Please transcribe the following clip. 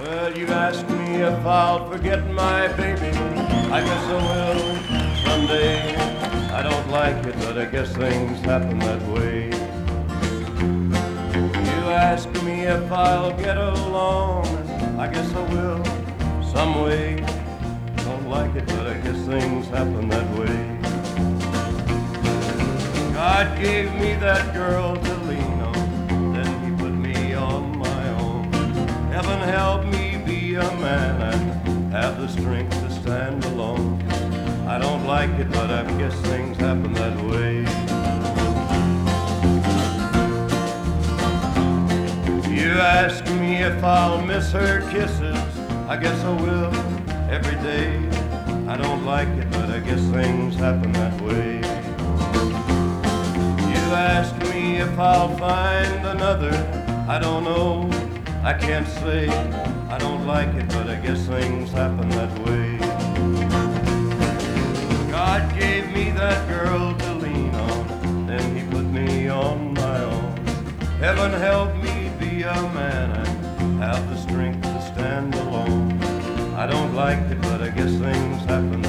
Well, you ask me if I'll forget my baby. I guess I will someday. I don't like it, but I guess things happen that way. You ask me if I'll get along. I guess I will some way. Don't like it, but I guess things happen that way. God gave me that girl to lean on, then he put me on my own. Heaven help me be a man and have the strength to stand alone. I don't like it, but I guess things happen that way. You ask me if I'll miss her kisses. I guess I will every day. I don't like it, but I guess things happen that way. You ask me if I'll find another. I don't know, I can't say. I don't like it, but I guess things happen that way. God gave me that girl to lean on, then he put me on my own. Heaven help me be a man and have the strength to stand alone. I don't like it, but I guess things happen